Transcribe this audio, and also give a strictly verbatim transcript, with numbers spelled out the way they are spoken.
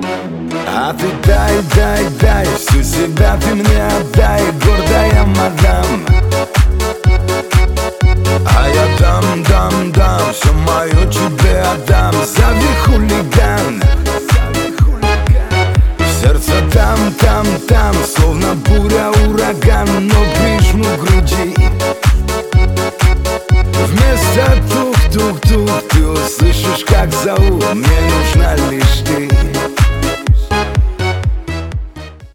А ты дай, дай, дай, всю себя ты мне отдай, гордая мадам. А я дам, дам, дам, все мое тебе отдам. Зови хулиган. Сердце там, там, там, словно буря, ураган, но прижму к груди. Вместо тух-тух-тух ты услышишь, как зовут. Мне нужна